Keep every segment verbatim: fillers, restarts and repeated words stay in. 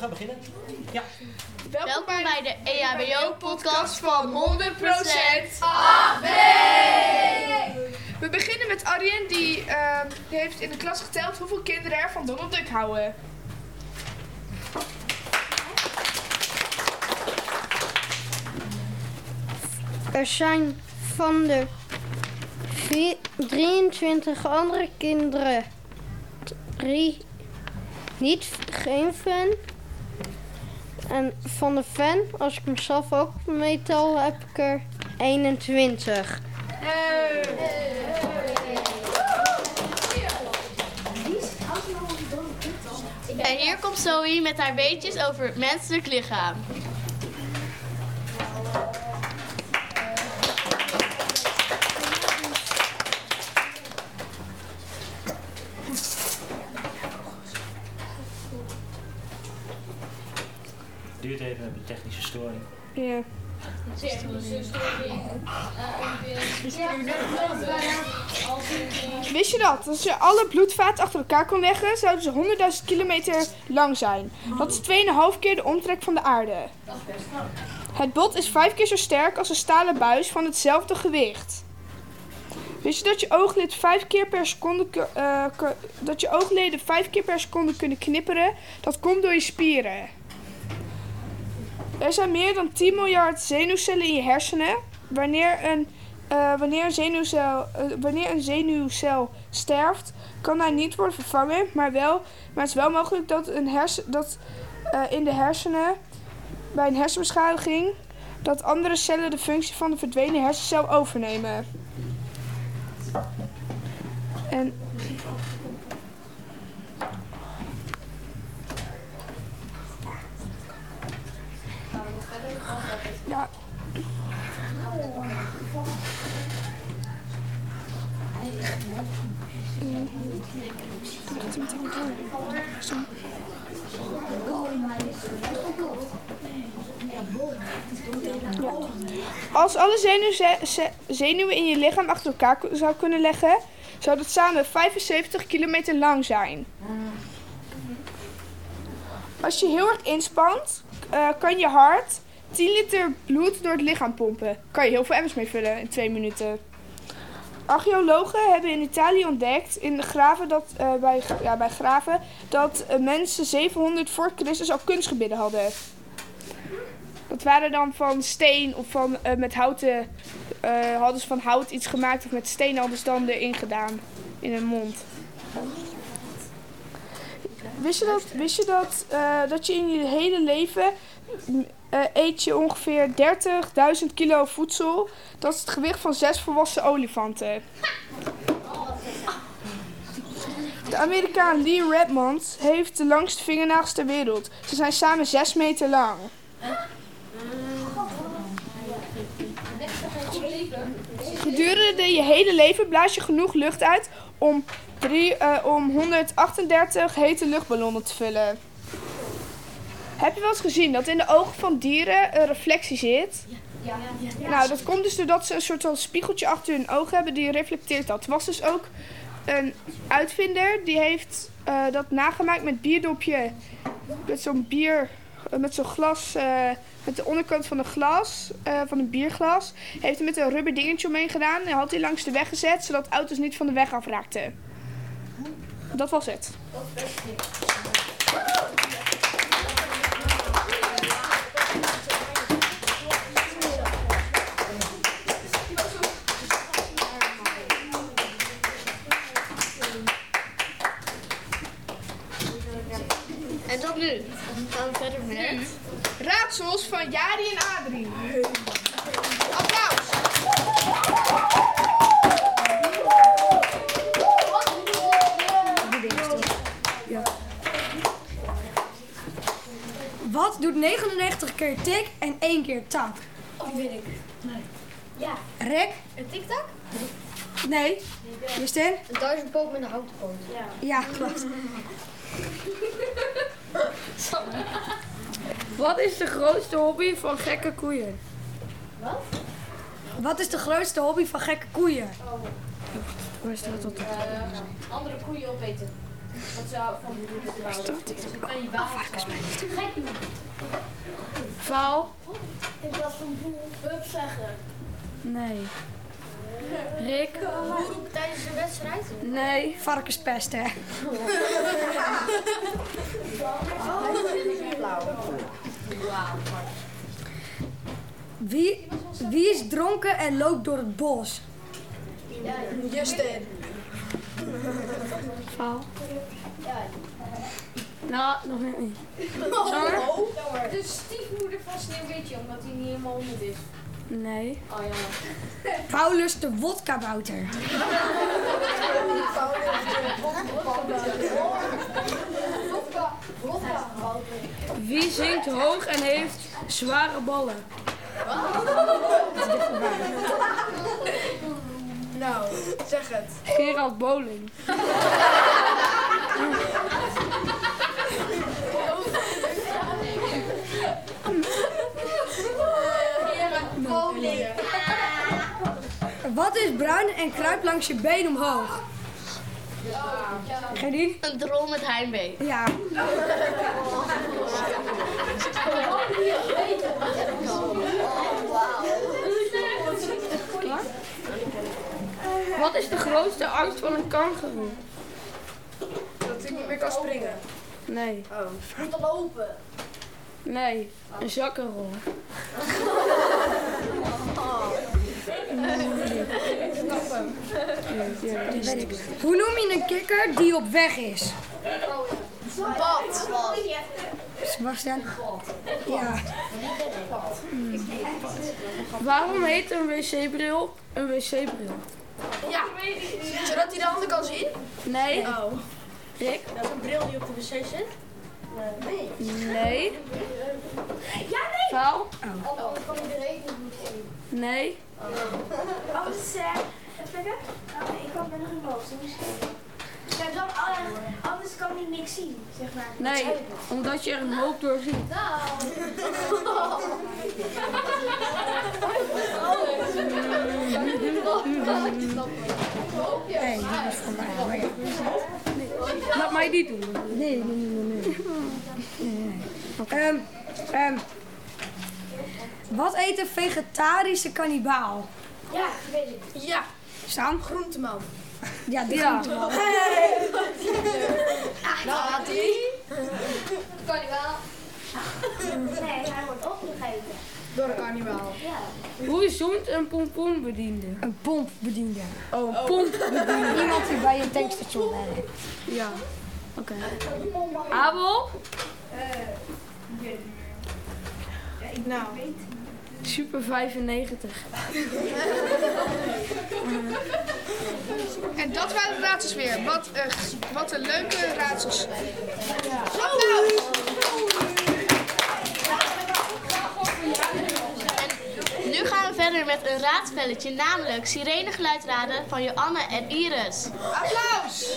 gaan beginnen. Ja. Welkom, Welkom bij de E H B O-podcast van honderd procent A B. We beginnen met Arjen, die, uh, die heeft in de klas geteld hoeveel kinderen er van Donald Duck houden. Er zijn van de vier, drieëntwintig andere kinderen drie niet geen fan. En van de fan, als ik mezelf ook meetel, heb ik er eenentwintig. Hey. En hier komt Zoe met haar weetjes over het menselijk lichaam. Duurt even een technische storing. Ja. Wist je dat? Als je alle bloedvaten achter elkaar kon leggen, zouden ze honderdduizend kilometer lang zijn. Dat is twee komma vijf keer de omtrek van de aarde. Het bot is vijf keer zo sterk als een stalen buis van hetzelfde gewicht. Wist je dat je ooglid vijf keer per seconde uh, dat je oogleden vijf keer per seconde kunnen knipperen? Dat komt door je spieren. Er zijn meer dan tien miljard zenuwcellen in je hersenen. Wanneer een, uh, wanneer een, zenuwcel, uh, wanneer een zenuwcel sterft, kan hij niet worden vervangen. Maar, wel, maar het is wel mogelijk dat, een hersen, dat uh, in de hersenen, bij een hersenbeschadiging, dat andere cellen de functie van de verdwenen hersencel overnemen. En... Ja. Als alle zenuw- zenuwen in je lichaam achter elkaar zou kunnen leggen, zou dat samen vijfenzeventig kilometer lang zijn. Als je heel erg inspant, uh, kan je hart tien liter bloed door het lichaam pompen. Kan je heel veel emmers mee vullen in twee minuten. Archeologen hebben in Italië ontdekt, in de graven dat, uh, bij, ja, bij graven, dat uh, mensen zevenhonderd voor Christus al kunstgebitten hadden. Dat waren dan van steen of van, uh, met houten, uh, hadden ze van hout iets gemaakt of met steen hadden ze dan erin gedaan, in hun mond. Wist je dat, wist je dat, uh, dat je in je hele leven uh, eet je ongeveer dertigduizend kilo voedsel? Dat is het gewicht van zes volwassen olifanten. De Amerikaan Lee Redmond heeft de langste vingernagels ter wereld. Ze zijn samen zes meter lang. Gedurende je hele leven blaas je genoeg lucht uit om, drie, uh, om honderdachtendertig hete luchtballonnen te vullen. Heb je wel eens gezien dat in de ogen van dieren een reflectie zit? Ja. Ja. Ja. Nou, dat komt dus doordat ze een soort van spiegeltje achter hun ogen hebben die reflecteert dat. Er was dus ook een uitvinder die heeft uh, dat nagemaakt met bierdopje, met zo'n bier, uh, met zo'n glas, uh, met de onderkant van een glas, uh, van een bierglas. Heeft hij met een rubber dingetje omheen gedaan en had hij langs de weg gezet, zodat auto's niet van de weg afraakten. Dat was het. En dan nu gaan we verder met raadsels van Jari en Adrie. Applaus! Ja. Wat doet negenennegentig keer tik en één keer tak? Oh, weet ik. Nee. Ja. Rek? Een tiktak? Nee. Justin? Een duizendpoot met een houten poot. Ja. Ja, klopt. Wat is de grootste hobby van gekke koeien? Wat? Wat is de grootste hobby van gekke koeien? Oh. Waar staat dat op? Uh, andere koeien opeten. Val. In plaats van boel, hup zeggen. Nee. Rick. Tijdens de wedstrijd? Nee. Varkenspest, hè? Wie, wie is dronken en loopt door het bos? Justin. Val. Nou, nog net niet. De stiefmoeder van Sneeuwwitje, omdat hij niet helemaal honderd is. Nee. Oh ja. Paulus de wodkabouter. Wie zingt hoog en heeft zware ballen? Nou, zeg het. Gerald Boling. Wat is bruin en kruipt langs je been omhoog? Geen idee? Een drol met heimwee. Ja. Wat is de grootste angst van een kangoeroe? Dat ik niet meer kan springen. Nee. Moet lopen. Nee. Een zakkenrol. Hoe noem je een kikker die op weg is? Bad. Sebastian? Ja. Waarom heet een wc-bril een wc-bril? Ja. Zodat hij de handen kan zien? Nee. Oh. Rick? Dat is een bril die op de wc zit? Nee. Nee. Val? Oh, dan kan hij de rekening goed geven. Nee. Anders, uh, even oh, ik kwam bij nog een boos, dan moest ik even. Ja, dan, uh, anders kan ik niks zien, zeg maar. Nee, omdat je er een hoop door ziet. Nee, dat is voor mij. Maar ja. Laat mij die doen. Nee, nee, nee, nee. nee. nee. Ehm, ehm, wat eet een vegetarische kannibaal? Ja, weet ik. Ja. Staan? Groenteman. Ja, die Ja. groenteman. Nou, die. Kan hij wel. Nee, hij wordt opgegeten. Door een karnivaal. Ja. Hoe zoent een pompoenbediende? Een pompbediende. Oh, een pompbediende. Iemand die bij een tankstation werkt. Ja. Oké. Abel? Nou. Super vijfennegentig. En dat waren de raadsels weer. Wat, uh, wat een leuke raadsels. Applaus! En nu gaan we verder met een raadspelletje, namelijk sirenegeluid raden van Joanne en Iris. Applaus!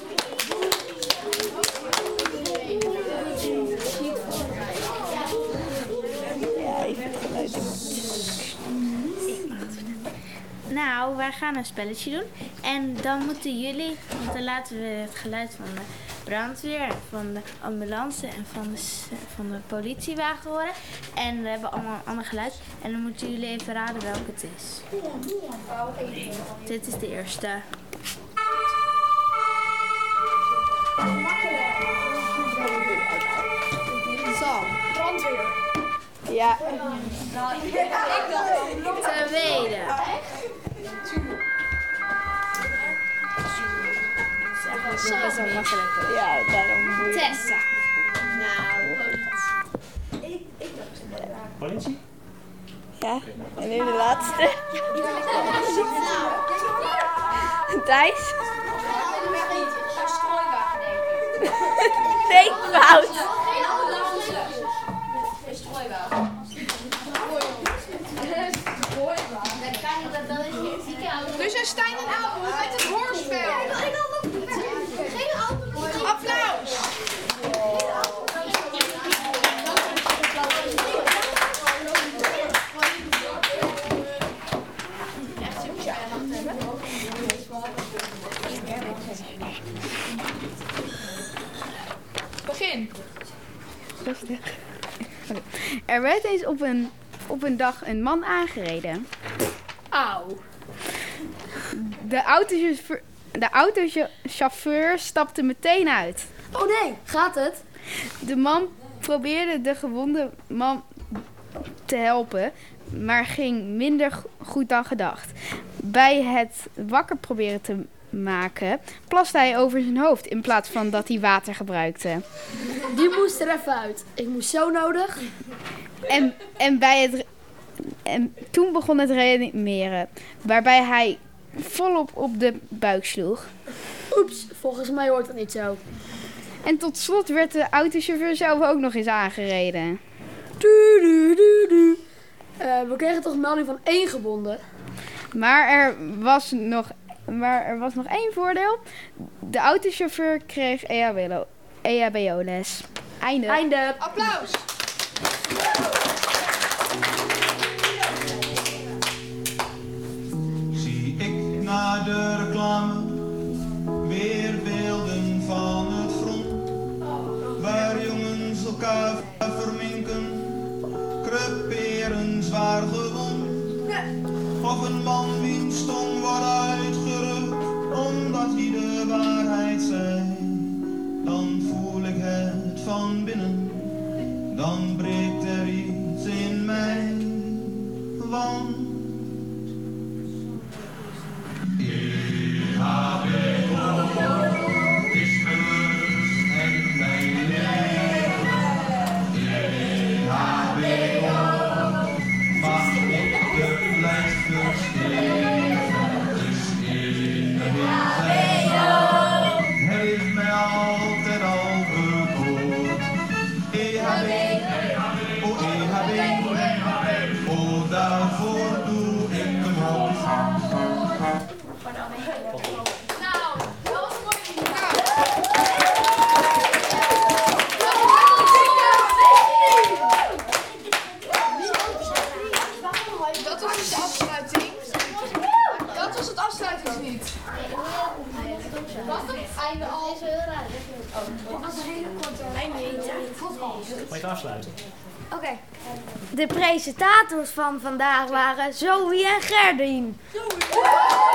Nou, wij gaan een spelletje doen. En dan moeten jullie, want dan laten we het geluid van de brandweer, van de ambulance en van de, s- van de politiewagen horen. En we hebben allemaal een ander geluid. En dan moeten jullie even raden welke het is. Dit is de eerste. Brandweer. Ja. Tweede. Dat is best wel makkelijk. Ja, daarom moet je... Tessa. Politie? Ja. En nu de laatste. Thijs? Nee, fout. Dus zijn Stijn en Abel met het hoorspel. Applaus! begin. Er werd eens op een, op een dag een man aangereden. Auw. De autochauffeur, de autochauffeur stapte meteen uit. Oh nee, gaat het? De man probeerde de gewonde man te helpen, maar ging minder goed dan gedacht. Bij het wakker proberen te maken, plaste hij over zijn hoofd in plaats van dat hij water gebruikte. Die moest er even uit. Ik moest zo nodig. En, en, bij het, en toen begon het reanimeren, waarbij hij volop op de buik sloeg. Oeps, volgens mij hoort dat niet zo. En tot slot werd de autochauffeur zelf ook nog eens aangereden. Du, du, du, du. Uh, we kregen toch een melding van één gewonde. Maar er was nog, maar er was nog één voordeel. De autochauffeur kreeg E H B O-les. Einde. Einde. Applaus. Zie ik naar de reclame weer beelden van het front, waar jongens elkaar verminken, creperen zwaar gewond. Of een man wiens tong wordt uitgerukt, omdat hij de waarheid zei. Dan voel ik het van binnen, dan breekt er iets in mij. Want E H B O is mijn rust en mijn leven. E H B O mag ik de blijfters geven. Dus E H B O heeft mij altijd al bekoord. E H B O, oh E H B O, oh daarvoor doe ik hem op. Nou, dat was mooi. Dat was dus de afsluiting. Dat was het afsluitingslied. Was het einde al? Dat was een hele korte einde. Moet je afsluiten? Oké. Okay. De presentators van vandaag waren Zoe en Gerdien.